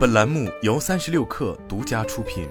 本栏目由36氪独家出品。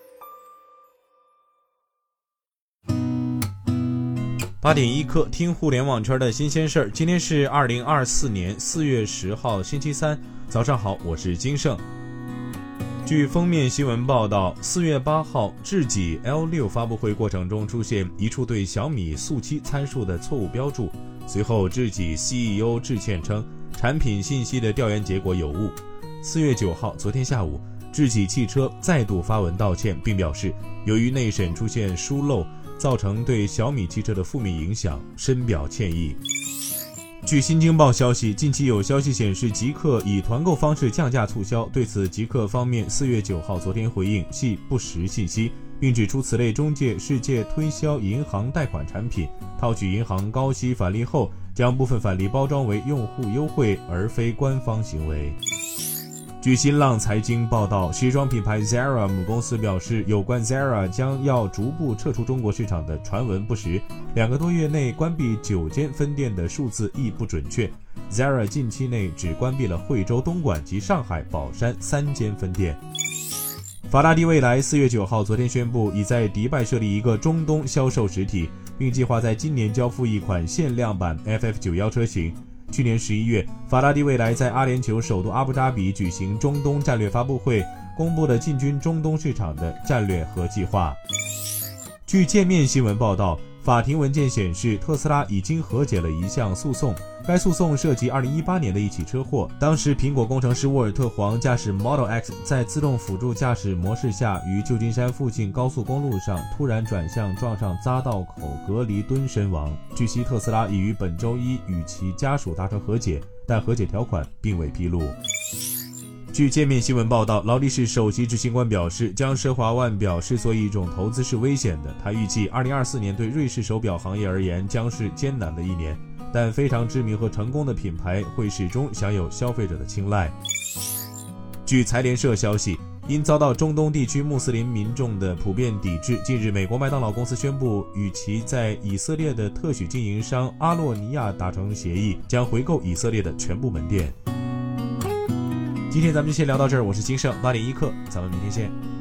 8点1刻，听互联网圈的新鲜事儿。今天是2024年4月10号，星期三，早上好，我是金盛。据封面新闻报道，4月8号，智己 L6 发布会过程中出现一处对小米速七参数的错误标注，随后智己 CEO 致歉称，产品信息的调研结果有误。4月9号，昨天下午，智己汽车再度发文道歉，并表示由于内审出现疏漏，造成对小米汽车的负面影响，深表歉意。据新京报消息，近期有消息显示极客以团购方式降价促销，对此极客方面4月9号昨天回应系不实信息，并指出此类中介是借推销银行贷款产品，套取银行高息返利后，将部分返利包装为用户优惠，而非官方行为。据新浪财经报道，时装品牌 Zara 母公司表示，有关 Zara 将要逐步撤出中国市场的传闻不实，2个多月内关闭9间分店的数字亦不准确。Zara 近期内只关闭了惠州、东莞及上海、宝山3间分店。法拉第未来4月9号昨天宣布，已在迪拜设立一个中东销售实体，并计划在今年交付一款限量版 FF91 车型。去年11月，法拉第未来在阿联酋首都阿布扎比举行中东战略发布会，公布了进军中东市场的战略和计划。据界面新闻报道，法庭文件显示，特斯拉已经和解了一项诉讼，该诉讼涉及2018年的一起车祸，当时苹果工程师沃尔特·黄驾驶 Model X 在自动辅助驾驶模式下，于旧金山附近高速公路上突然转向撞上匝道口隔离墩身亡。据悉，特斯拉已于本周一与其家属达成和解，但和解条款并未披露。据界面新闻报道，劳力士首席执行官表示，将奢华腕表视作一种投资是危险的。他预计2024年对瑞士手表行业而言将是艰难的一年，但非常知名和成功的品牌会始终享有消费者的青睐。据财联社消息，因遭到中东地区穆斯林民众的普遍抵制，近日美国麦当劳公司宣布与其在以色列的特许经营商阿洛尼亚达成协议，将回购以色列的全部门店。今天咱们就先聊到这儿，我是金盛，8点1刻，咱们明天见。